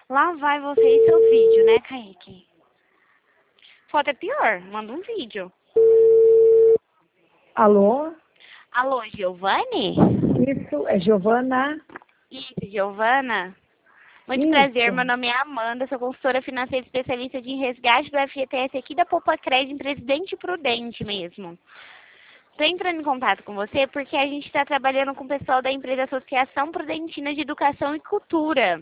Lá vai você e seu vídeo, né, Kaique? Foto é pior, manda um vídeo. Alô? Alô, Giovanni? Isso, é Giovana? Isso, Giovana. Muito prazer, meu Isso. nome é Amanda, sou consultora financeira especialista de resgate do FGTS aqui da Poupa Crédito em Presidente Prudente mesmo. Estou entrando em contato com você porque a gente está trabalhando com o pessoal da empresa Associação Prudentina de Educação e Cultura.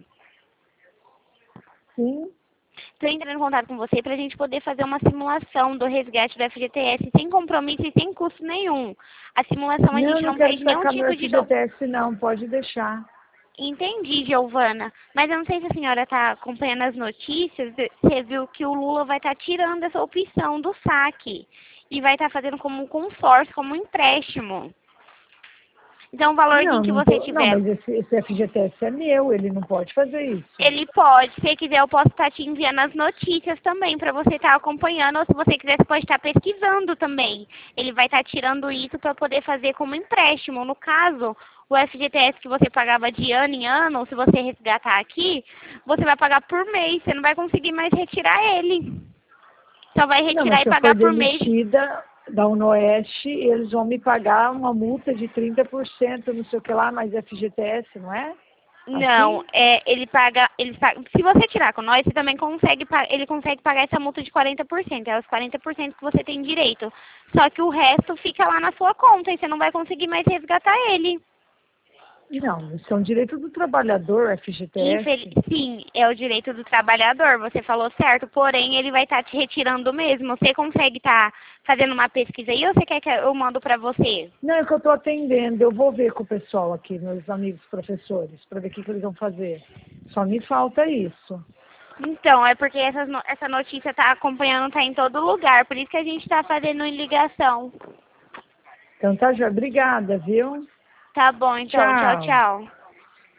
Sim. Estou entrando em contato com você para a gente poder fazer uma simulação do resgate do FGTS sem compromisso e sem custo nenhum. A simulação a Não, gente não não quero pede nenhum sacar meu tipo de... FGTS não, pode deixar. Entendi, Giovana. Mas eu não sei se a senhora está acompanhando as notícias. Você viu que o Lula vai estar tirando essa opção do saque. E vai estar fazendo como um consórcio, como um empréstimo. Então, o valorzinho Não, que você não, tiver, mas esse FGTS é meu, ele não pode fazer isso. ele pode. Se você quiser, eu posso estar te enviando as notícias também, para você estar acompanhando. Ou se você quiser, você pode estar pesquisando também. Ele vai estar tirando isso para poder fazer como empréstimo. No caso, o FGTS que você pagava de ano em ano, se você resgatar aqui, você vai pagar por mês. Você não vai conseguir mais retirar ele. Só vai Não, retirar mas e se eu for pagar por mês. demitida da Unoeste, eles vão me pagar uma multa de 30%, não sei o que lá, mais FGTS, não é? Não, Assim? se você tirar com nós, você também consegue, ele consegue pagar essa multa de 40%, é os 40% que você tem direito. Só que o resto fica lá na sua conta e você não vai conseguir mais resgatar ele. Não, isso é um direito do trabalhador, FGTS. Sim, é o direito do trabalhador, você falou certo, porém ele vai estar te retirando mesmo. Você consegue estar fazendo uma pesquisa aí ou você quer que eu mando para você? Não, é que eu estou atendendo. Eu vou ver com o pessoal aqui, meus amigos professores, para ver o que eles vão fazer. Só me falta isso. Então, é porque essa notícia tá acompanhando, tá em todo lugar, por isso que a gente tá fazendo ligação. Então tá, já. Obrigada, viu? Tá bom, então. Tchau, Tchau. tchau.